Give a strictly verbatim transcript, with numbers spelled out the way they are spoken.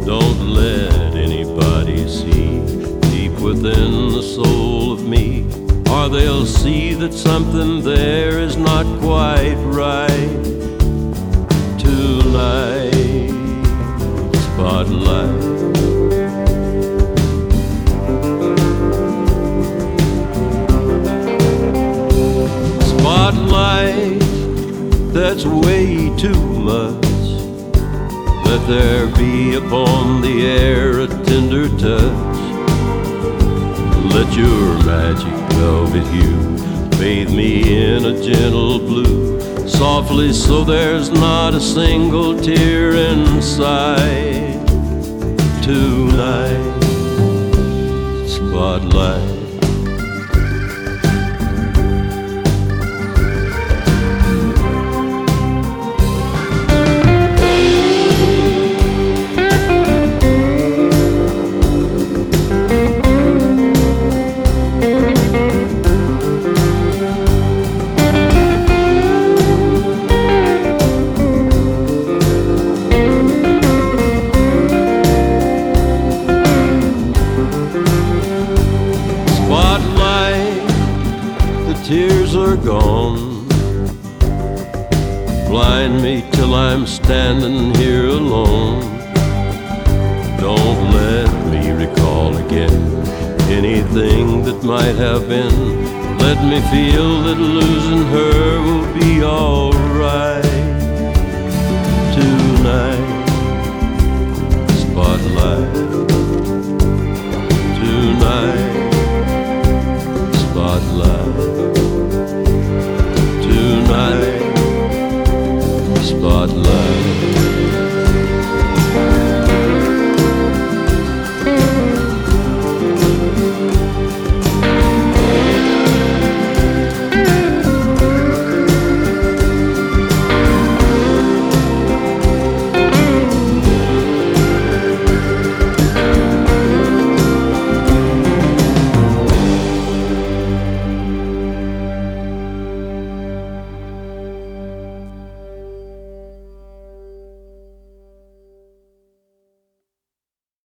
Don't let anybody see deep within the soul of me, or they'll see that something there is not quite right. Tonight, spotlight. Spotlight, that's way too much. Let there be upon the air a tender touch. Let your magic velvet hue bathe me in a gentle blue, softly so there's not a single tear inside. Tonight, spotlight. Tears are gone, blind me till I'm standing here alone. Don't let me recall again anything that might have been. Let me feel that losing her will be alright.